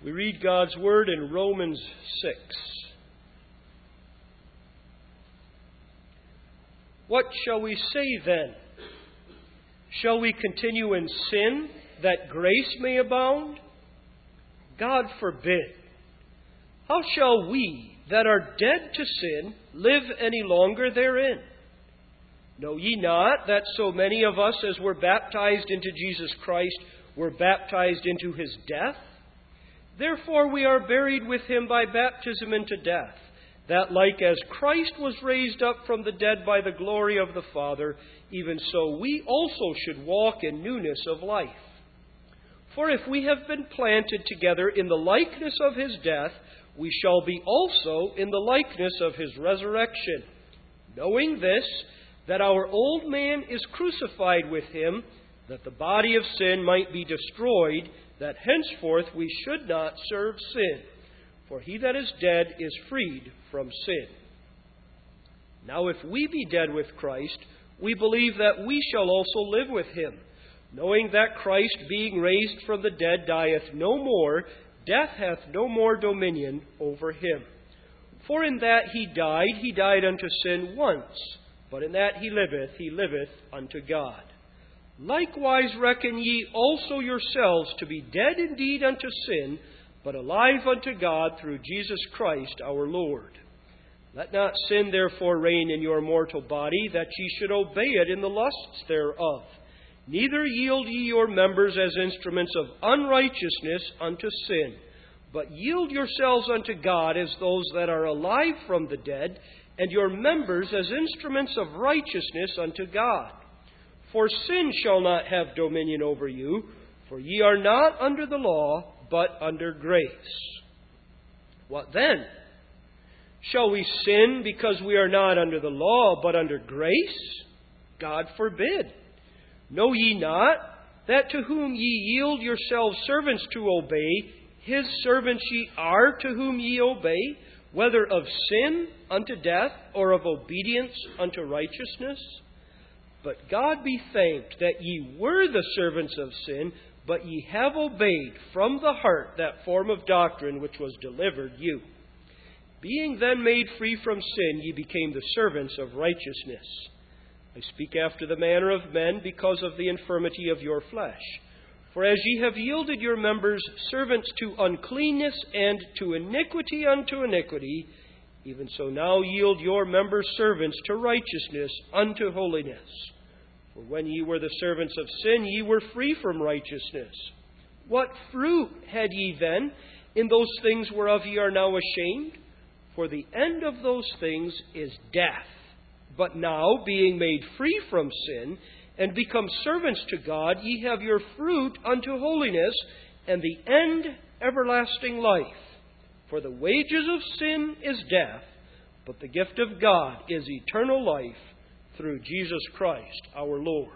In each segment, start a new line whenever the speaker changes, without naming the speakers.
We read God's Word in Romans 6. What shall we say then? Shall we continue in sin that grace may abound? God forbid. How shall we that are dead to sin live any longer therein? Know ye not that so many of us as were baptized into Jesus Christ were baptized into his death? Therefore we are buried with him by baptism into death, that like as Christ was raised up from the dead by the glory of the Father, even so we also should walk in newness of life. For if we have been planted together in the likeness of his death, we shall be also in the likeness of his resurrection. Knowing this, that our old man is crucified with him, that the body of sin might be destroyed, that henceforth we should not serve sin. For he that is dead is freed from sin. Now if we be dead with Christ, we believe that we shall also live with him, knowing that Christ, being raised from the dead, dieth no more, death hath no more dominion over him. For in that he died unto sin once, but in that he liveth unto God. Likewise reckon ye also yourselves to be dead indeed unto sin, but alive unto God through Jesus Christ our Lord. Let not sin therefore reign in your mortal body, that ye should obey it in the lusts thereof. Neither yield ye your members as instruments of unrighteousness unto sin, but yield yourselves unto God as those that are alive from the dead, and your members as instruments of righteousness unto God. For sin shall not have dominion over you, for ye are not under the law, but under grace. What then? Shall we sin because we are not under the law, but under grace? God forbid. Know ye not that to whom ye yield yourselves servants to obey, his servants ye are to whom ye obey, whether of sin unto death, or of obedience unto righteousness? But God be thanked that ye were the servants of sin, but ye have obeyed from the heart that form of doctrine which was delivered you. Being then made free from sin, ye became the servants of righteousness. I speak after the manner of men because of the infirmity of your flesh. For as ye have yielded your members servants to uncleanness and to iniquity unto iniquity, even so now yield your members servants to righteousness unto holiness. For when ye were the servants of sin, ye were free from righteousness. What fruit had ye then in those things whereof ye are now ashamed? For the end of those things is death. But now, being made free from sin, and become servants to God, ye have your fruit unto holiness, and the end everlasting life. For the wages of sin is death, but the gift of God is eternal life through Jesus Christ our Lord.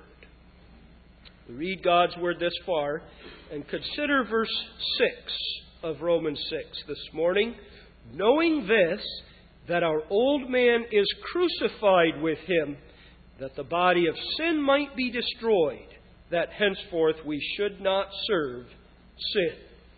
We read God's Word this far, and consider verse 6 of Romans 6 this morning. Knowing this, that our old man is crucified with him, that the body of sin might be destroyed, that henceforth we should not serve sin.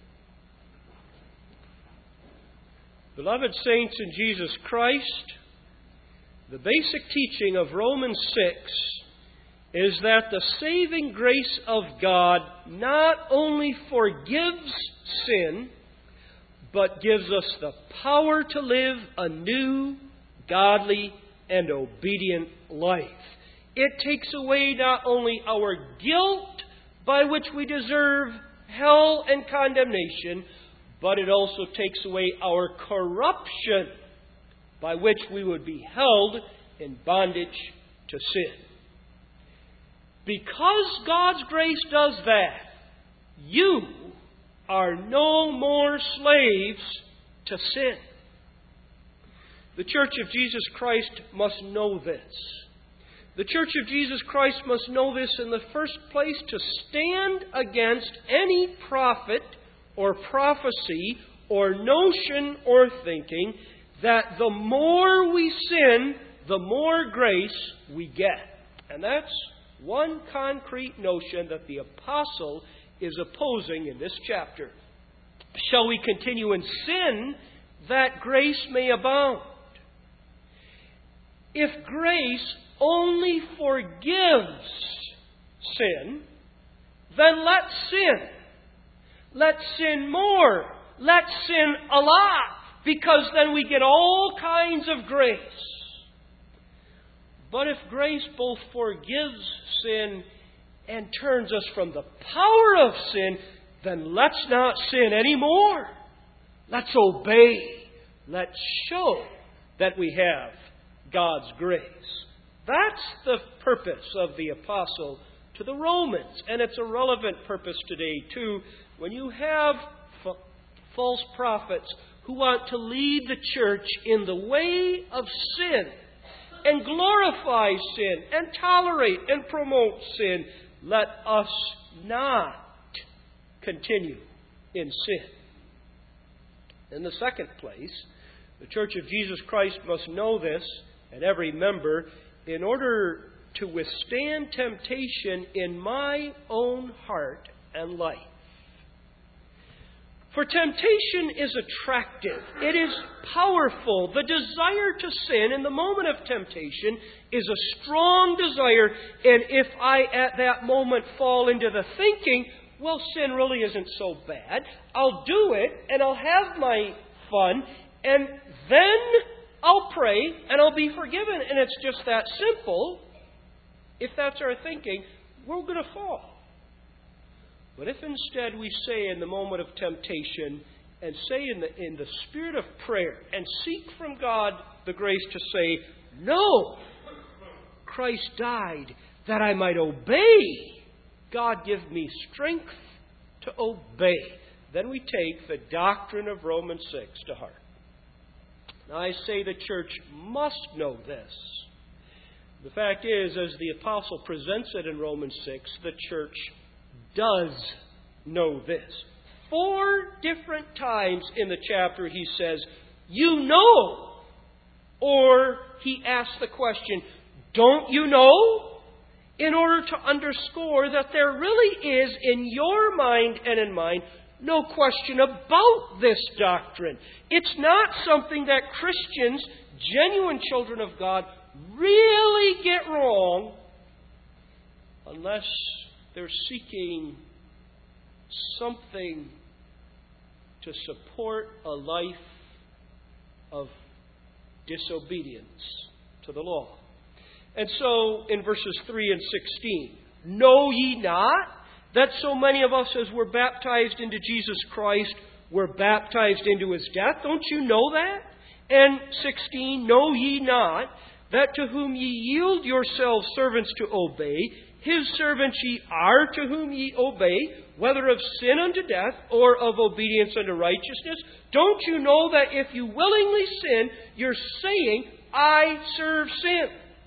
Beloved saints in Jesus Christ, the basic teaching of Romans 6 is that the saving grace of God not only forgives sin, but gives us the power to live a new, godly, and obedient life. It takes away not only our guilt by which we deserve hell and condemnation, but it also takes away our corruption by which we would be held in bondage to sin. Because God's grace does that, you are no more slaves to sin. The Church of Jesus Christ must know this. The Church of Jesus Christ must know this in the first place to stand against any prophet or prophecy or notion or thinking that the more we sin, the more grace we get. And that's one concrete notion that the apostle is opposing in this chapter. shall we continue in sin that grace may abound? If grace only forgives sin, then let's sin. Let's sin more. Let's sin a lot, because then we get all kinds of grace. But if grace both forgives sin and turns us from the power of sin, then let's not sin anymore. Let's obey. Let's show that we have God's grace. That's the purpose of the apostle to the Romans. And it's a relevant purpose today, too, when you have false prophets who want to lead the church in the way of sin and glorify sin and tolerate and promote sin. Let us not continue in sin. In the second place, the Church of Jesus Christ must know this, and every member, in order to withstand temptation in my own heart and life. For temptation is attractive. It is powerful. The desire to sin in the moment of temptation is a strong desire. And if I at that moment fall into the thinking, well, sin really isn't so bad, I'll do it and I'll have my fun and then I'll pray and I'll be forgiven. And it's just that simple. If that's our thinking, we're going to fall. But if instead we say in the moment of temptation and say in the spirit of prayer and seek from God the grace to say, no, Christ died that I might obey. God give me strength to obey. Then we take the doctrine of Romans 6 to heart. Now I say the church must know this. The fact is, as the apostle presents it in Romans 6, the church does know this. 4 different times in the chapter he says, you know, or he asks the question, don't you know? In order to underscore that there really is in your mind and in mine no question about this doctrine. It's not something that Christians, genuine children of God, really get wrong unless they're seeking something to support a life of disobedience to the law. And so, in verses 3 and 16, know ye not that so many of us as were baptized into Jesus Christ were baptized into His death? Don't you know that? And 16, know ye not that to whom ye yield yourselves servants to obey, His servants ye are to whom ye obey, whether of sin unto death or of obedience unto righteousness? Don't you know that if you willingly sin, you're saying, I serve sin?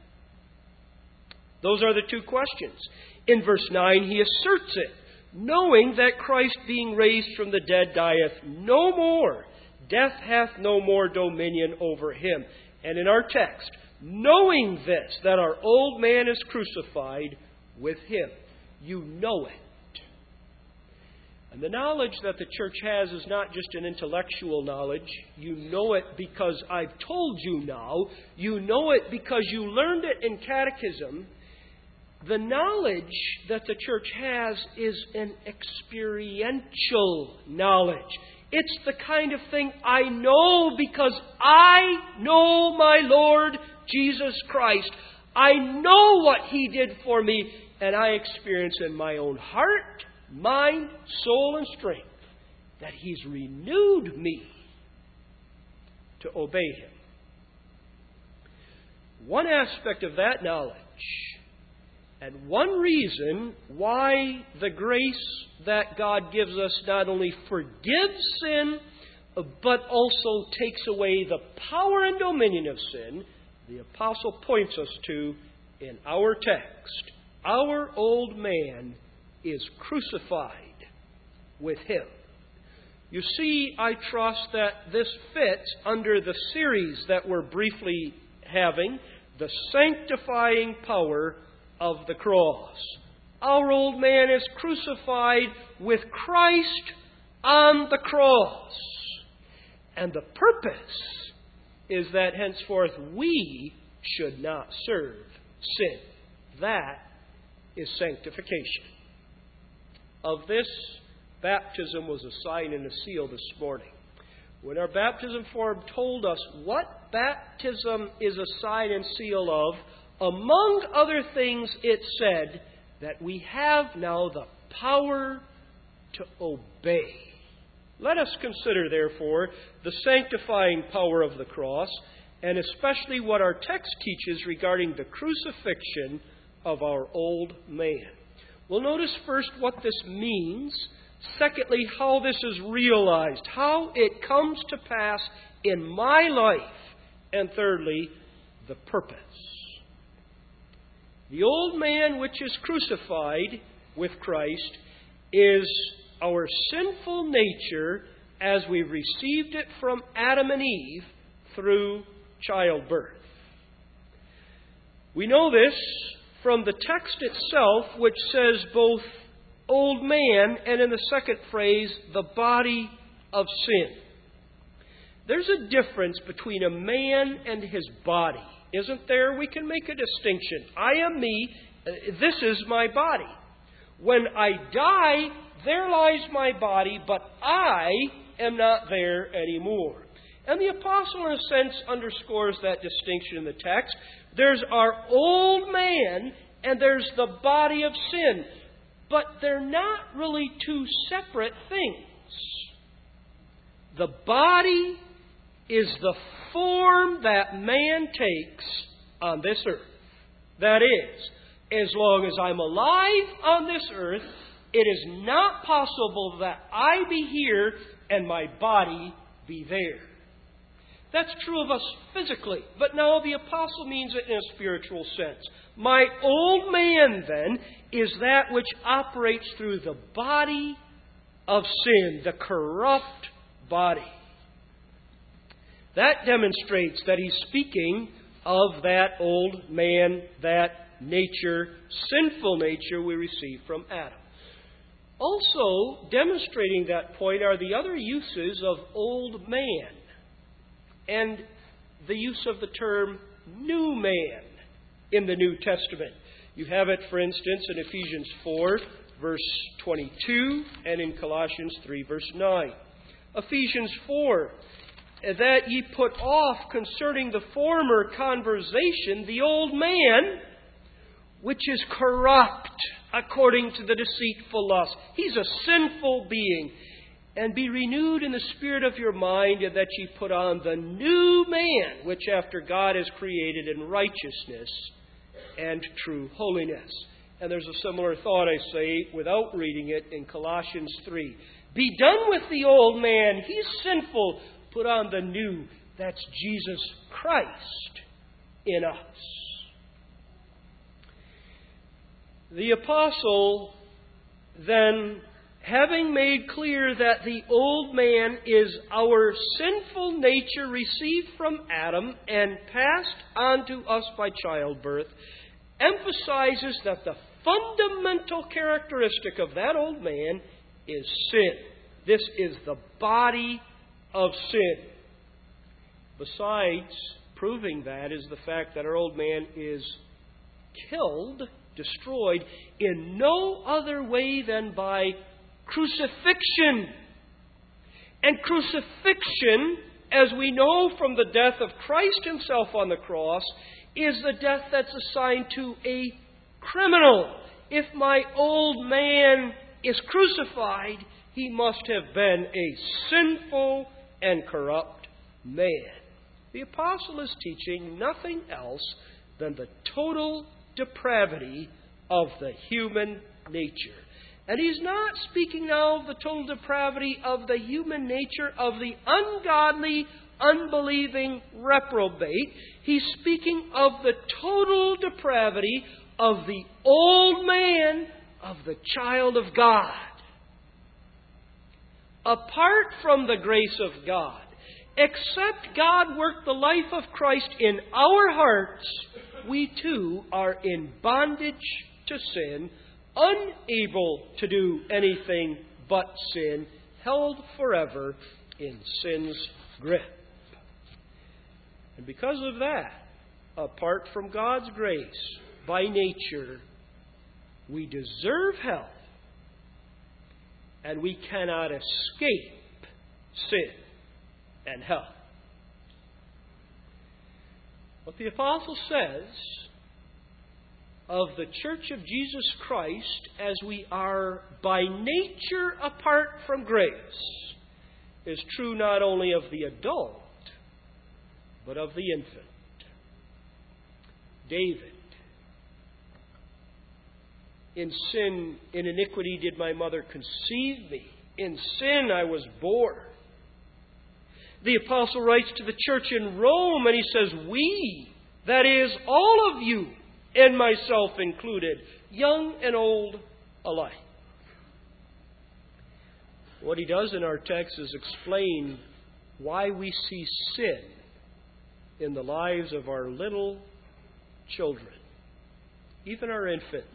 Those are the 2 questions. In verse 9, he asserts it, knowing that Christ being raised from the dead dieth no more. Death hath no more dominion over him. And in our text, knowing this, that our old man is crucified with him. You know it. And the knowledge that the church has is not just an intellectual knowledge. You know it because I've told you now. You know it because you learned it in catechism. The knowledge that the church has is an experiential knowledge. It's the kind of thing I know because I know my Lord Jesus Christ. I know what He did for me, and I experience in my own heart, mind, soul, and strength that He's renewed me to obey Him. One aspect of that knowledge, and one reason why the grace that God gives us not only forgives sin, but also takes away the power and dominion of sin, the apostle points us to in our text. Our old man is crucified with Him. You see, I trust that this fits under the series that we're briefly having, the sanctifying power of the cross. Our old man is crucified with Christ. on the cross. And the purpose is that henceforth we should not serve sin. That is sanctification. Of this, baptism was a sign and a seal this morning. When our baptism form told us what baptism is a sign and seal of, among other things it said that we have now the power to obey. Let us consider, therefore, the sanctifying power of the cross, and especially what our text teaches regarding the crucifixion of our old man. We'll notice first what this means. Secondly, how this is realized, how it comes to pass in my life. And thirdly, the purpose. The old man which is crucified with Christ is our sinful nature as we received it from Adam and Eve through childbirth. We know this from the text itself, which says both old man and in the second phrase, the body of sin. There's a difference between a man and his body, isn't there? We can make a distinction. I am me. This is my body. When I die, there lies my body, but I am not there anymore. And the apostle, in a sense, underscores that distinction in the text. There's our old man, and there's the body of sin. But they're not really two separate things. The body is the form that man takes on this earth. That is, as long as I'm alive on this earth, it is not possible that I be here and my body be there. That's true of us physically, but now the apostle means it in a spiritual sense. My old man, then, is that which operates through the body of sin, the corrupt body. That demonstrates that he's speaking of that old man, that nature, sinful nature we receive from Adam. Also, demonstrating that point are the other uses of old man and the use of the term new man in the New Testament. You have it, for instance, in Ephesians 4, verse 22, and in Colossians 3, verse 9. Ephesians 4, that ye put off concerning the former conversation the old man, which is corrupt according to the deceitful lust. He's a sinful being. And be renewed in the spirit of your mind, and that ye put on the new man, which after God is created in righteousness and true holiness. And there's a similar thought, I say, without reading it, in Colossians 3. Be done with the old man. He's sinful. Put on the new. That's Jesus Christ in us. The apostle then, having made clear that the old man is our sinful nature received from Adam and passed on to us by childbirth, emphasizes that the fundamental characteristic of that old man is sin. This is the body of sin. Besides, proving that is the fact that our old man is killed, destroyed, in no other way than by crucifixion. And crucifixion, as we know from the death of Christ himself on the cross, is the death that's assigned to a criminal. If my old man is crucified, he must have been a sinful and corrupt man. The apostle is teaching nothing else than the total depravity of the human nature. And he's not speaking now of the total depravity of the human nature of the ungodly, unbelieving reprobate. He's speaking of the total depravity of the old man, of the child of God. Apart from the grace of God, except God worked the life of Christ in our hearts, we too are in bondage to sin, unable to do anything but sin, held forever in sin's grip. And because of that, apart from God's grace, by nature, we deserve hell, and we cannot escape sin and hell. What the apostle says of the Church of Jesus Christ as we are by nature apart from grace is true not only of the adult, but of the infant. David, in sin, in iniquity did my mother conceive me. In sin I was born. The apostle writes to the church in Rome and he says, we, that is, all of you, and myself included, young and old alike. What he does in our text is explain why we see sin in the lives of our little children, even our infants.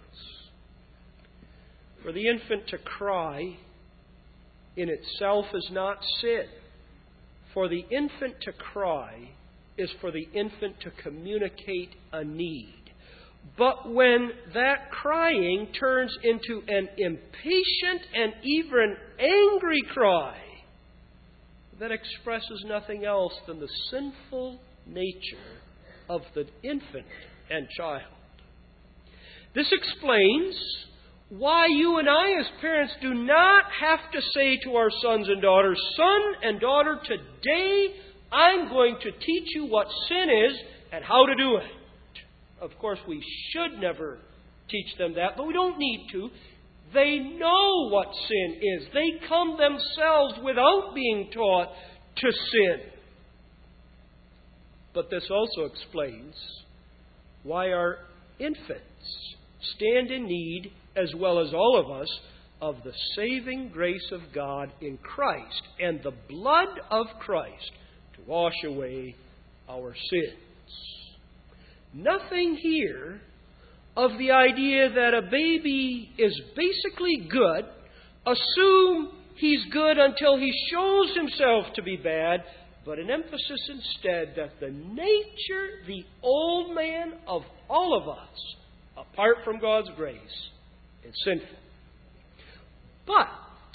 For the infant to cry in itself is not sin. For the infant to cry is for the infant to communicate a need. But when that crying turns into an impatient and even angry cry, that expresses nothing else than the sinful nature of the infant and child. This explains why you and I as parents do not have to say to our sons and daughters, son and daughter, today I'm going to teach you what sin is and how to do it. Of course, we should never teach them that, but we don't need to. They know what sin is. They come themselves without being taught to sin. But this also explains why our infants stand in need, as well as all of us, of the saving grace of God in Christ and the blood of Christ to wash away our sins. Nothing here of the idea that a baby is basically good, assume he's good until he shows himself to be bad, but an emphasis instead that the nature, the old man of all of us, apart from God's grace, is sinful. But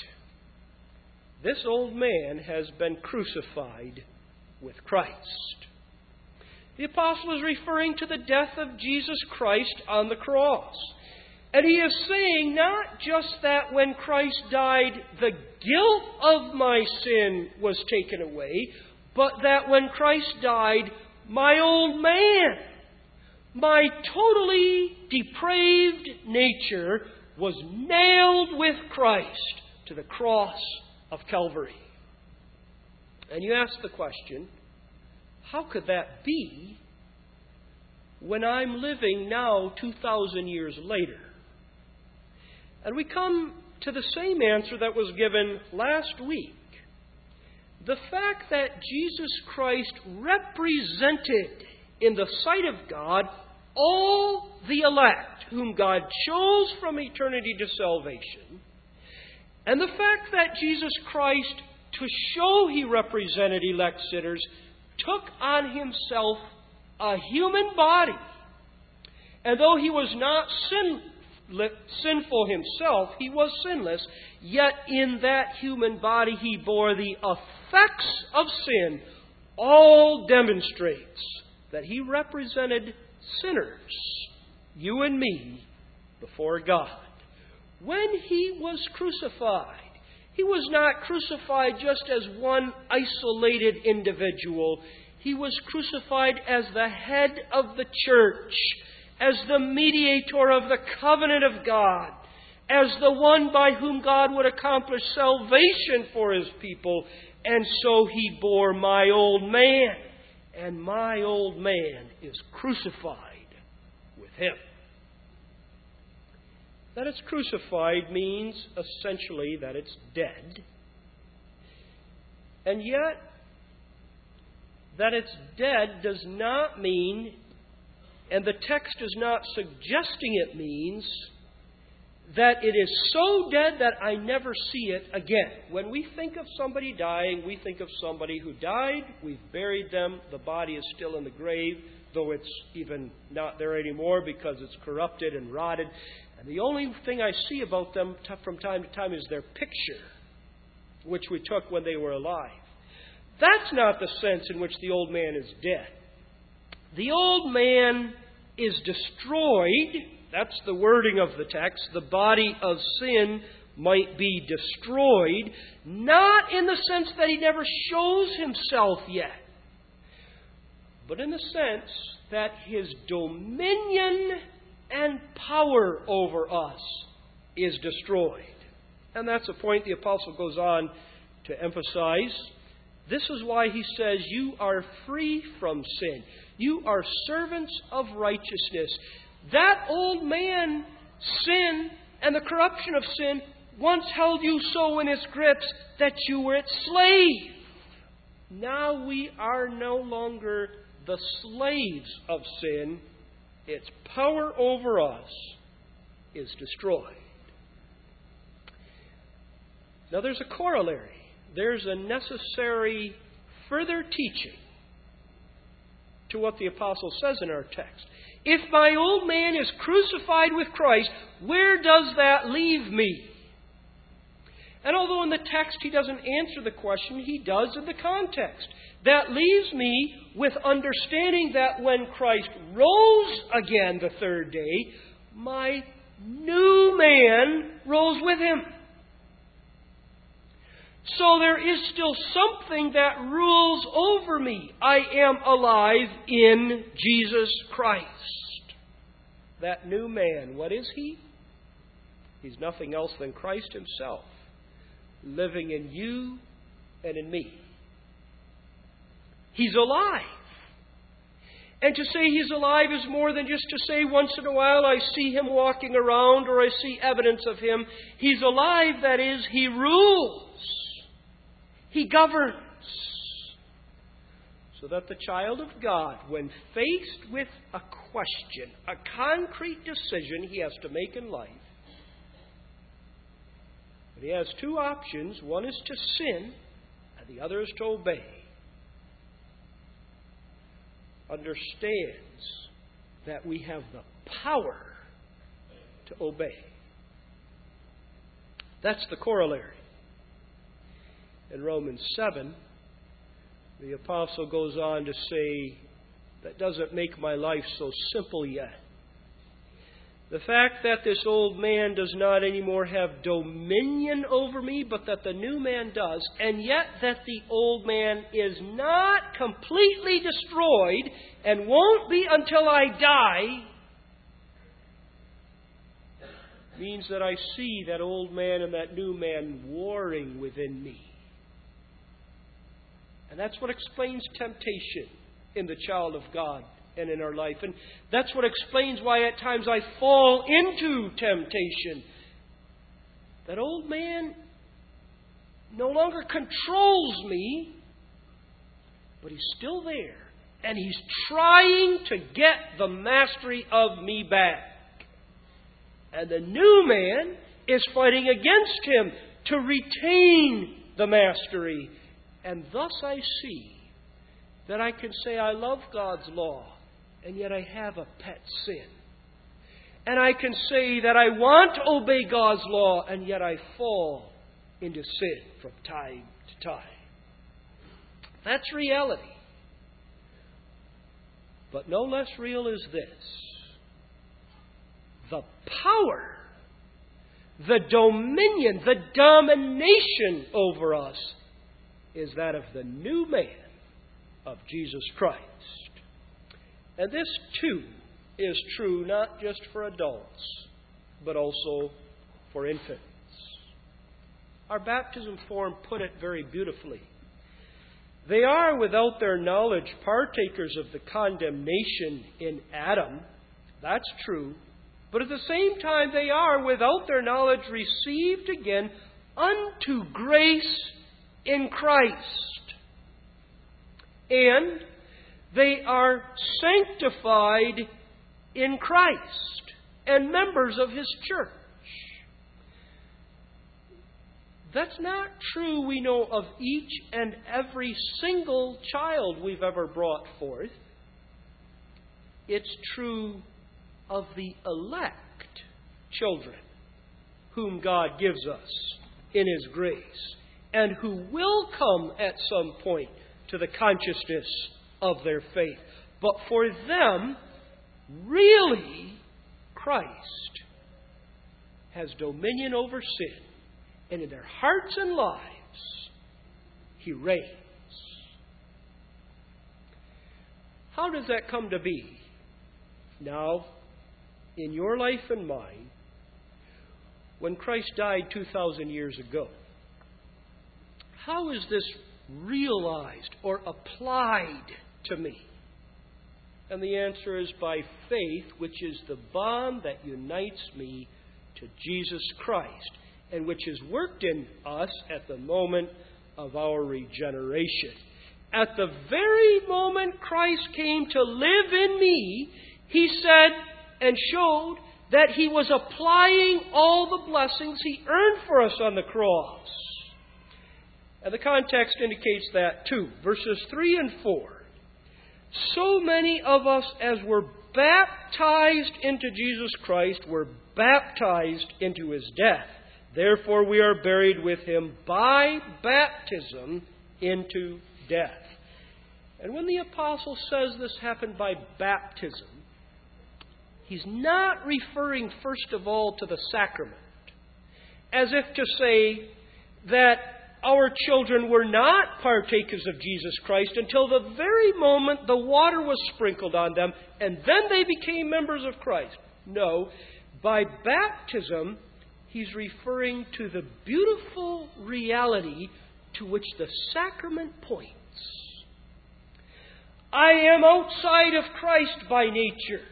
this old man has been crucified with Christ. The apostle is referring to the death of Jesus Christ on the cross. And he is saying not just that when Christ died, the guilt of my sin was taken away, but that when Christ died, my old man, my totally depraved nature, was nailed with Christ to the cross of Calvary. And you ask the question, how could that be when I'm living now 2,000 years later? And we come to the same answer that was given last week. The fact that Jesus Christ represented in the sight of God all the elect whom God chose from eternity to salvation, and the fact that Jesus Christ, to show he represented elect sinners, took on himself a human body. And though he was not sinful himself, he was sinless, yet in that human body he bore the effects of sin, all demonstrates that he represented sinners, you and me, before God. When he was crucified, he was not crucified just as one isolated individual. He was crucified as the head of the church, as the mediator of the covenant of God, as the one by whom God would accomplish salvation for his people. And so he bore my old man, and my old man is crucified with him. That it's crucified means essentially that it's dead. And yet, that it's dead does not mean, and the text is not suggesting it means, that it is so dead that I never see it again. When we think of somebody dying, we think of somebody who died, we've buried them, the body is still in the grave, though it's even not there anymore because it's corrupted and rotted. And the only thing I see about them from time to time is their picture, which we took when they were alive. That's not the sense in which the old man is dead. The old man is destroyed. That's the wording of the text. The body of sin might be destroyed, not in the sense that he never shows himself yet, but in the sense that his dominion and power over us is destroyed. And that's a point the apostle goes on to emphasize. This is why he says, you are free from sin. You are servants of righteousness. That old man, sin, and the corruption of sin once held you so in its grips that you were its slave. Now we are no longer the slaves of sin. Its power over us is destroyed. Now there's a corollary. There's a necessary further teaching to what the apostle says in our text. If my old man is crucified with Christ, where does that leave me? And although in the text he doesn't answer the question, he does in the context. That leaves me with understanding that when Christ rose again the third day, my new man rose with him. So there is still something that rules over me. I am alive in Jesus Christ. That new man, what is he? He's nothing else than Christ himself, living in you and in me. He's alive. And to say he's alive is more than just to say once in a while I see him walking around or I see evidence of him. He's alive, that is, he rules. He governs. So that the child of God, when faced with a question, a concrete decision he has to make in life, but he has two options. One is to sin, and the other is to obey. Understands that we have the power to obey. That's the corollary. In Romans 7, the apostle goes on to say, that doesn't make my life so simple yet. The fact that this old man does not anymore have dominion over me, but that the new man does, and yet that the old man is not completely destroyed and won't be until I die, means that I see that old man and that new man warring within me. And that's what explains temptation in the child of God and in our life. And that's what explains why at times I fall into temptation. That old man no longer controls me, but he's still there. And he's trying to get the mastery of me back. And the new man is fighting against him to retain the mastery. And thus I see that I can say I love God's law, and yet I have a pet sin. And I can say that I want to obey God's law, and yet I fall into sin from time to time. That's reality. But no less real is this. The power, the dominion, the domination over us is that of the new man of Jesus Christ. And this, too, is true not just for adults, but also for infants. Our baptism form put it very beautifully. They are, without their knowledge, partakers of the condemnation in Adam. That's true. But at the same time, they are, without their knowledge, received again unto grace in Christ. And they are sanctified in Christ and members of His church. That's not true, we know, of each and every single child we've ever brought forth. It's true of the elect children whom God gives us in His grace, and who will come at some point to the consciousness of their faith. But for them, really, Christ has dominion over sin, and in their hearts and lives, He reigns. How does that come to be? Now, in your life and mine, when Christ died 2,000 years ago, how is this realized or applied to me? And the answer is by faith, which is the bond that unites me to Jesus Christ, and which is worked in us at the moment of our regeneration. At the very moment Christ came to live in me, He said and showed that He was applying all the blessings He earned for us on the cross. And the context indicates that too. Verses 3 and 4. So many of us as were baptized into Jesus Christ were baptized into His death. Therefore we are buried with Him by baptism into death. And when the apostle says this happened by baptism, he's not referring first of all to the sacrament, as if to say that our children were not partakers of Jesus Christ until the very moment the water was sprinkled on them, and then they became members of Christ. No, by baptism, he's referring to the beautiful reality to which the sacrament points. I am outside of Christ by nature.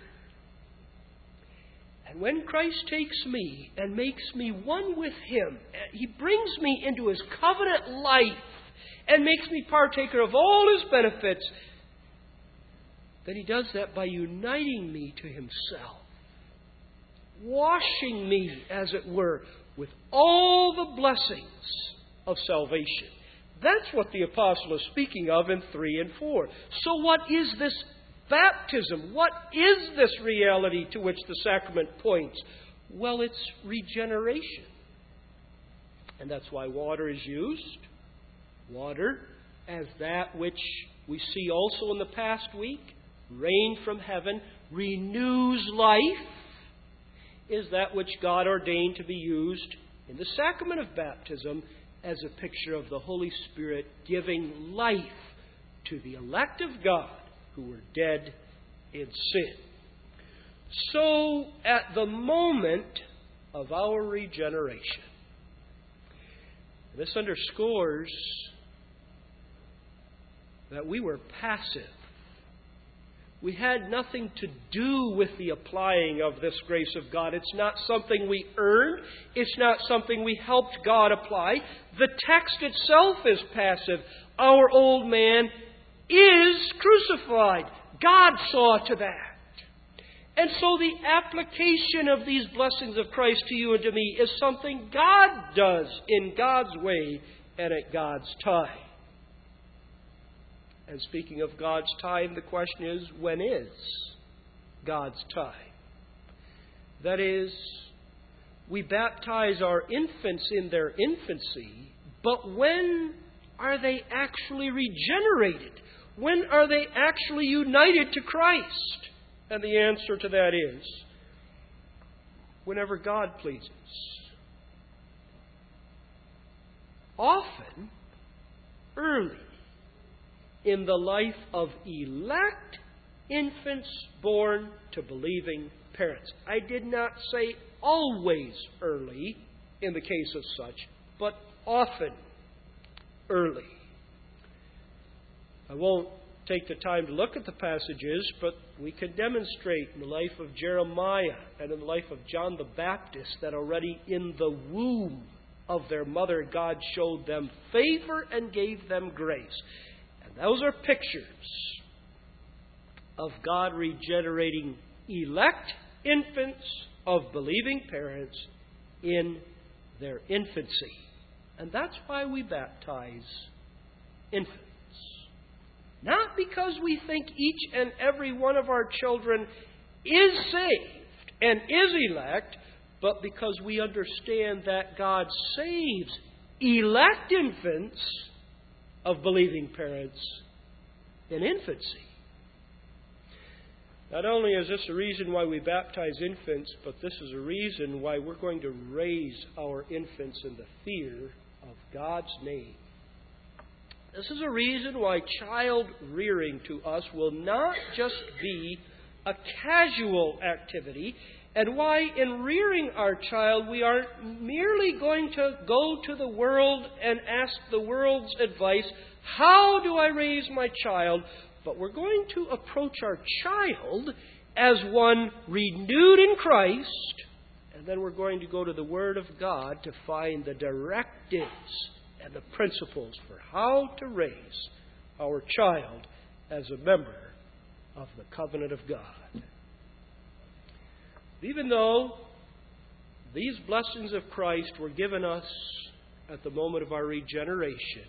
And when Christ takes me and makes me one with Him, He brings me into His covenant life and makes me partaker of all His benefits, then He does that by uniting me to Himself, washing me, as it were, with all the blessings of salvation. That's what the apostle is speaking of in 3 and 4. So what is this baptism? What is this reality to which the sacrament points? Well, it's regeneration. And that's why water is used. Water, as that which we see also in the past week, rain from heaven, renews life, is that which God ordained to be used in the sacrament of baptism as a picture of the Holy Spirit giving life to the elect of God who were dead in sin. So, at the moment of our regeneration, this underscores that we were passive. We had nothing to do with the applying of this grace of God. It's not something we earned. It's not something we helped God apply. The text itself is passive. Our old man is crucified. God saw to that. And so the application of these blessings of Christ to you and to me is something God does in God's way and at God's time. And speaking of God's time, the question is, when is God's time? That is, we baptize our infants in their infancy, but when are they actually regenerated? When are they actually united to Christ? And the answer to that is, whenever God pleases. Often, early in the life of elect infants born to believing parents. I did not say always early in the case of such, but often early. I won't take the time to look at the passages, but we can demonstrate in the life of Jeremiah and in the life of John the Baptist that already in the womb of their mother, God showed them favor and gave them grace. Those are pictures of God regenerating elect infants of believing parents in their infancy. And that's why we baptize infants. Not because we think each and every one of our children is saved and is elect, but because we understand that God saves elect infants of believing parents in infancy. Not only is this a reason why we baptize infants, but this is a reason why we're going to raise our infants in the fear of God's name. This is a reason why child rearing to us will not just be a casual activity, and why in rearing our child we aren't merely going to go to the world and ask the world's advice, how do I raise my child? But we're going to approach our child as one renewed in Christ, and then we're going to go to the Word of God to find the directives and the principles for how to raise our child as a member of the covenant of God. Even though these blessings of Christ were given us at the moment of our regeneration,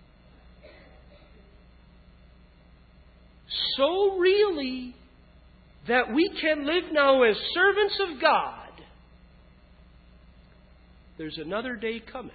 so really that we can live now as servants of God, there's another day coming.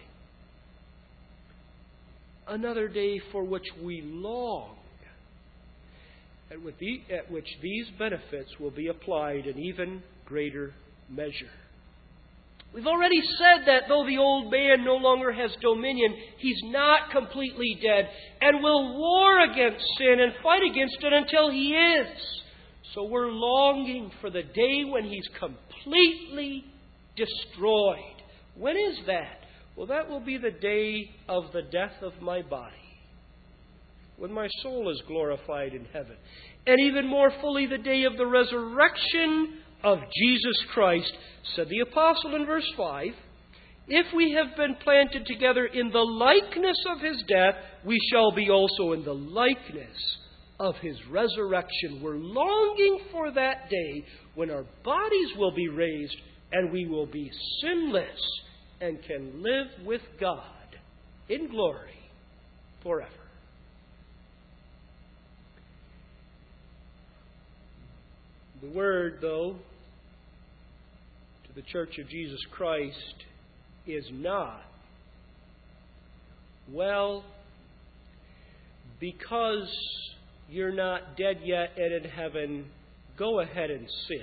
Another day for which we long, at which these benefits will be applied in even greater measure. We've already said that though the old man no longer has dominion, he's not completely dead and will war against sin and fight against it until he is. So we're longing for the day when he's completely destroyed. When is that? Well, that will be the day of the death of my body, when my soul is glorified in heaven. And even more fully, the day of the resurrection of Jesus Christ. Said the apostle in verse 5, if we have been planted together in the likeness of his death, we shall be also in the likeness of his resurrection. We're longing for that day when our bodies will be raised and we will be sinless and can live with God in glory forever. The word, though, to the Church of Jesus Christ is not, well, because you're not dead yet and in heaven, go ahead and sin.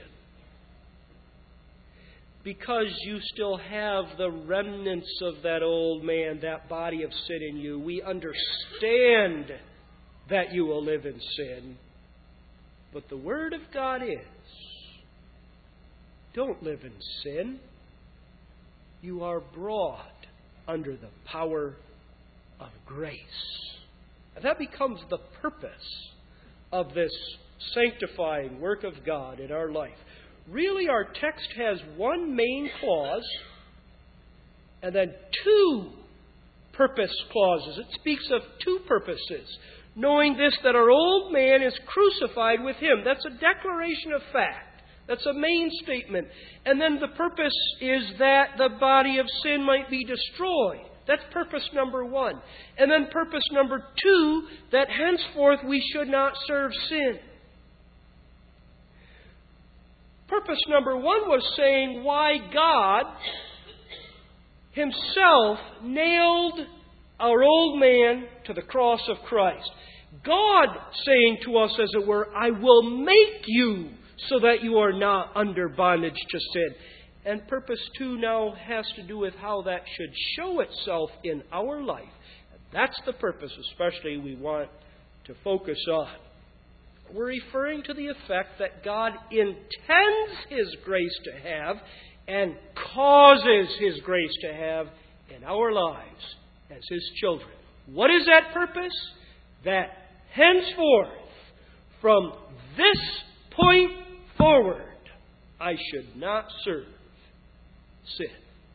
Because you still have the remnants of that old man, that body of sin in you, we understand that you will live in sin. But the Word of God is, don't live in sin. You are brought under the power of grace. And that becomes the purpose of this sanctifying work of God in our life. Really, our text has one main clause and then two purpose clauses. It speaks of two purposes. Knowing this, that our old man is crucified with him. That's a declaration of fact. That's a main statement. And then the purpose is that the body of sin might be destroyed. That's purpose number one. And then purpose number two, that henceforth we should not serve sin. Purpose number one was saying why God Himself nailed our old man to the cross of Christ. God saying to us, as it were, I will make you so that you are not under bondage to sin. And purpose two now has to do with how that should show itself in our life. That's the purpose, especially, we want to focus on. We're referring to the effect that God intends His grace to have and causes His grace to have in our lives as His children. What is that purpose? That henceforth, from this point forward, I should not serve sin.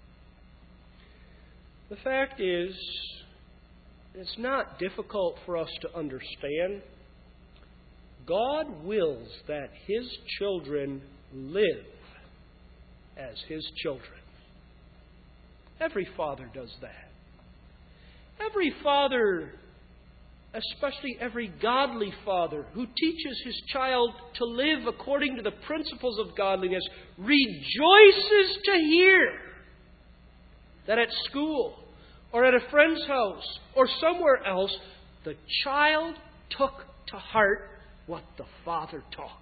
The fact is, it's not difficult for us to understand. God wills that His children live as His children. Every father does that. Every father, especially every godly father who teaches his child to live according to the principles of godliness, rejoices to hear that at school or at a friend's house or somewhere else, the child took to heart what the father taught.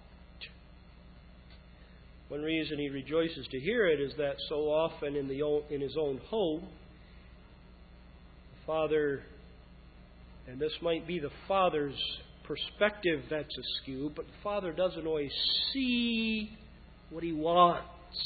One reason he rejoices to hear it is that so often in his own home, the father, and this might be the father's perspective that's askew, but the father doesn't always see what he wants.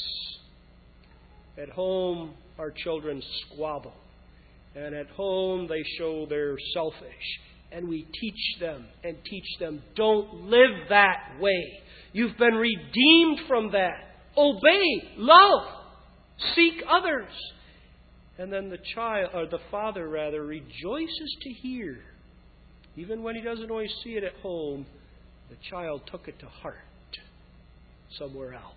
At home, our children squabble. And at home, they show they're selfish. And we teach them, don't live that way. You've been redeemed from that. Obey, love, seek others. And then the father rejoices to hear, even when he doesn't always see it at home, the child took it to heart somewhere else.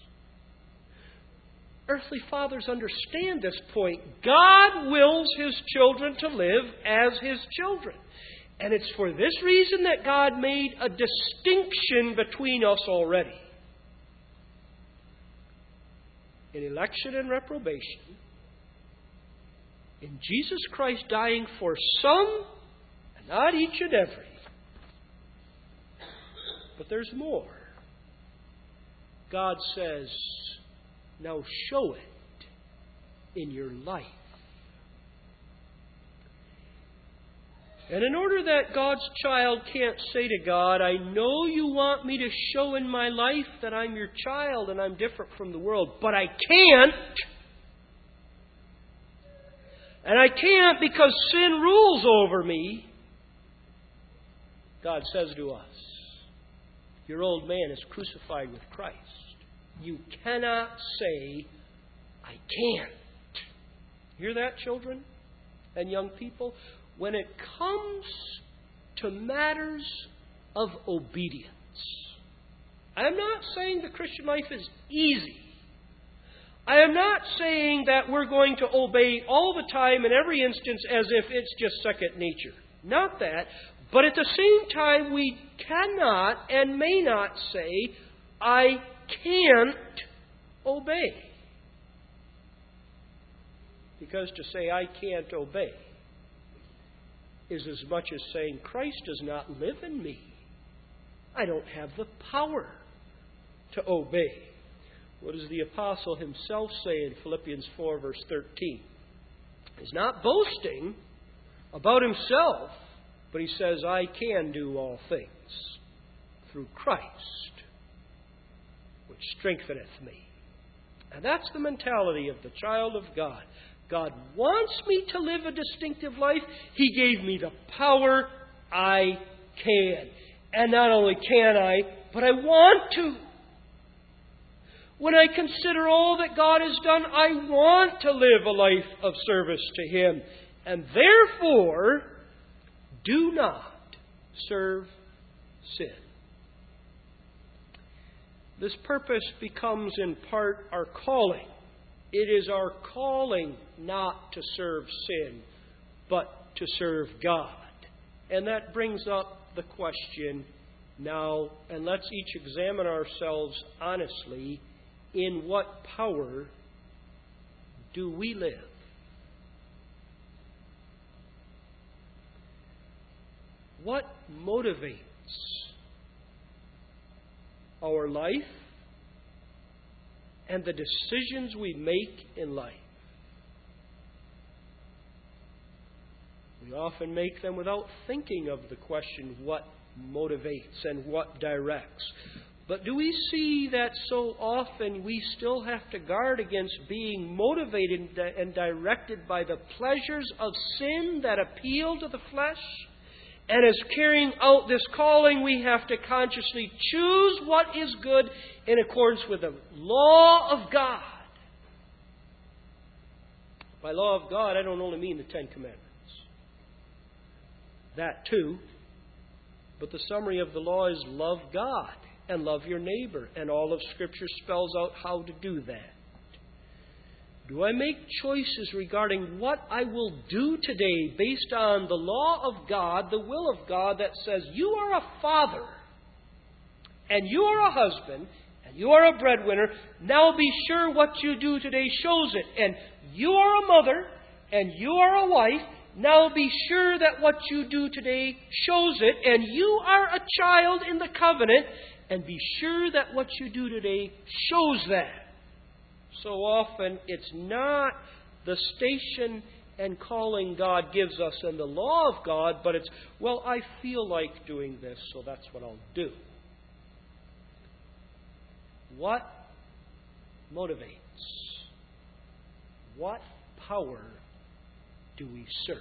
Earthly fathers understand this point. God wills His children to live as His children. And it's for this reason that God made a distinction between us already. In election and reprobation, in Jesus Christ dying for some, and not each and every. But there's more. God says, now show it in your life. And in order that God's child can't say to God, I know you want me to show in my life that I'm your child and I'm different from the world, but I can't. And I can't because sin rules over me. God says to us, your old man is crucified with Christ. You cannot say, I can't. Hear that, children and young people? When it comes to matters of obedience, I'm not saying the Christian life is easy. I am not saying that we're going to obey all the time in every instance as if it's just second nature. Not that. But at the same time, we cannot and may not say, I can't obey. Because to say I can't obey is as much as saying Christ does not live in me. I don't have the power to obey. What does the apostle himself say in Philippians 4, verse 13? He's not boasting about himself, but he says, I can do all things through Christ, which strengtheneth me. And that's the mentality of the child of God. God wants me to live a distinctive life. He gave me the power. I can. And not only can I, but I want to. When I consider all that God has done, I want to live a life of service to Him. And therefore, do not serve sin. This purpose becomes in part our calling. It is our calling not to serve sin, but to serve God. And that brings up the question now, and let's each examine ourselves honestly, in what power do we live? What motivates our life and the decisions we make in life? We often make them without thinking of the question, what motivates and what directs. But do we see that so often we still have to guard against being motivated and directed by the pleasures of sin that appeal to the flesh? And as carrying out this calling, we have to consciously choose what is good in accordance with the law of God. By law of God, I don't only mean the Ten Commandments. That too. But the summary of the law is love God and love your neighbor. And all of Scripture spells out how to do that. Do I make choices regarding what I will do today based on the law of God, the will of God that says, you are a father, and you are a husband, and you are a breadwinner. Now be sure what you do today shows it. And you are a mother, and you are a wife. Now be sure that what you do today shows it. And you are a child in the covenant, and be sure that what you do today shows that. So often it's not the station and calling God gives us and the law of God, but it's, well, I feel like doing this, so that's what I'll do. What motivates? What power do we serve?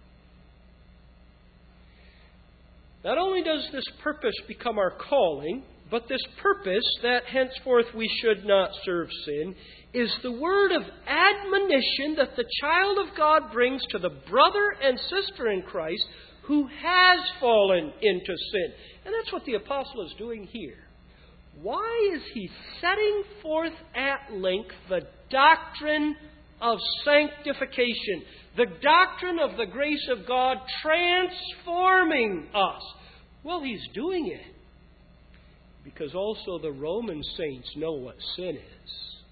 Not only does this purpose become our calling, but this purpose that henceforth we should not serve sin is the word of admonition that the child of God brings to the brother and sister in Christ who has fallen into sin. And that's what the apostle is doing here. Why is he setting forth at length the doctrine of sanctification, the doctrine of the grace of God transforming us? Well, he's doing it because also the Roman saints know what sin is.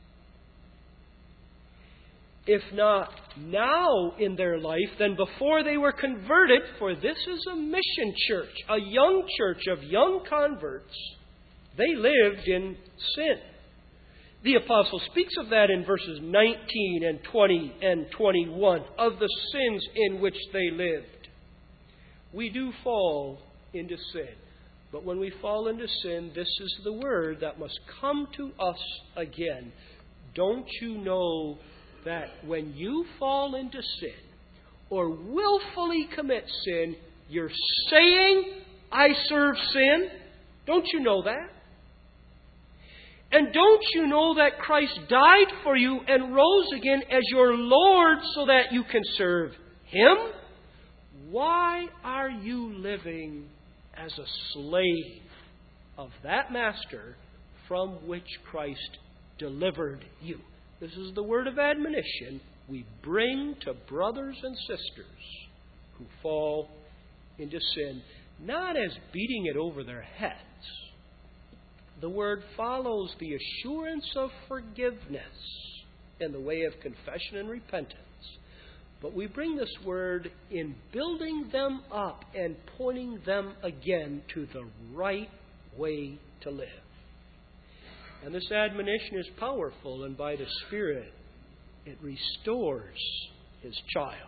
If not now in their life, then before they were converted, for this is a mission church, a young church of young converts. They lived in sin. The apostle speaks of that in verses 19 and 20 and 21, of the sins in which they lived. We do fall into sin. But when we fall into sin, this is the word that must come to us again. Don't you know that when you fall into sin or willfully commit sin, you're saying, I serve sin? Don't you know that? And don't you know that Christ died for you and rose again as your Lord so that you can serve Him? Why are you living as a slave of that master from which Christ delivered you? This is the word of admonition we bring to brothers and sisters who fall into sin, not as beating it over their heads. The word follows the assurance of forgiveness in the way of confession and repentance. But we bring this word in building them up and pointing them again to the right way to live. And this admonition is powerful, and by the Spirit, it restores His child.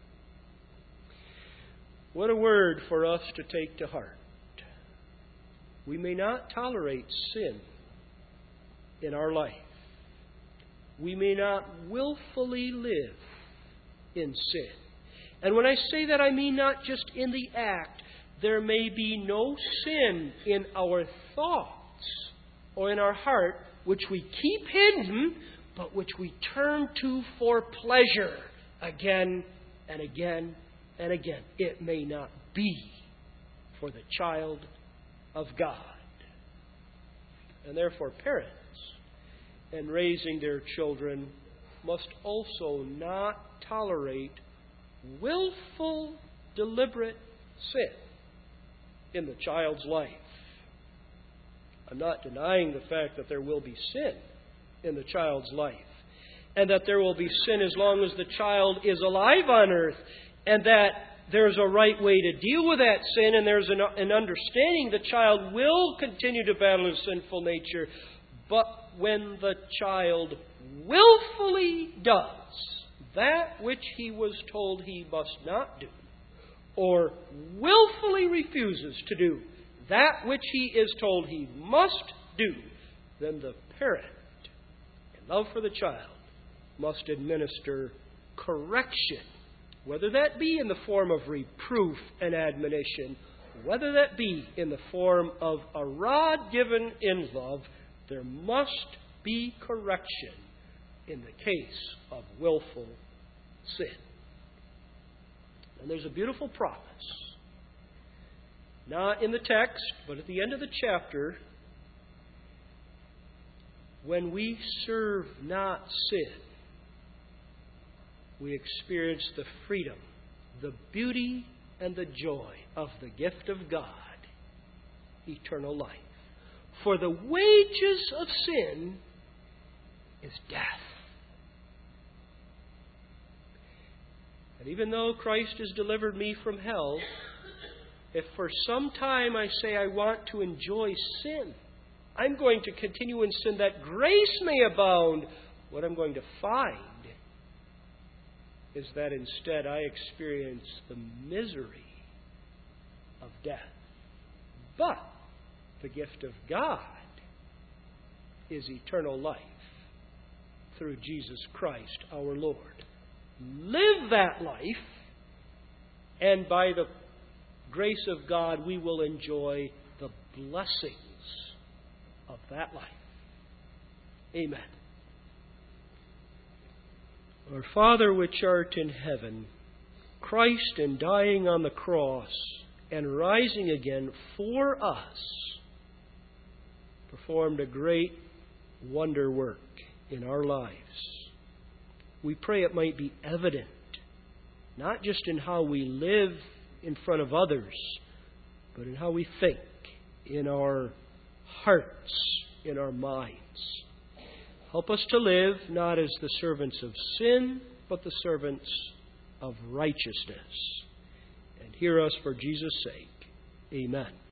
What a word for us to take to heart. We may not tolerate sin in our life. We may not willfully live in sin. And when I say that, I mean not just in the act. There may be no sin in our thoughts or in our heart which we keep hidden, but which we turn to for pleasure again and again and again. It may not be for the child of God. And therefore, parents, in raising their children, must also not tolerate willful, deliberate sin in the child's life. I'm not denying the fact that there will be sin in the child's life, and that there will be sin as long as the child is alive on earth, and that there's a right way to deal with that sin, and there's an understanding the child will continue to battle his sinful nature. But when the child willfully does that which he was told he must not do, or willfully refuses to do that which he is told he must do, then the parent, in love for the child, must administer correction, whether that be in the form of reproof and admonition, whether that be in the form of a rod given in love. There must be correction in the case of willful sin. And there's a beautiful promise, not in the text, but at the end of the chapter. When we serve not sin, we experience the freedom, the beauty, and the joy of the gift of God, eternal life. For the wages of sin is death. And even though Christ has delivered me from hell, if for some time I say I want to enjoy sin, I'm going to continue in sin that grace may abound, what I'm going to find is that instead I experience the misery of death. But the gift of God is eternal life through Jesus Christ our Lord. Live that life, and by the grace of God we will enjoy the blessings of that life. Amen. Our Father which art in heaven, Christ in dying on the cross and rising again for us performed a great wonder work in our lives. We pray it might be evident, not just in how we live in front of others, but in how we think, in our hearts, in our minds. Help us to live not as the servants of sin, but the servants of righteousness. And hear us for Jesus' sake. Amen.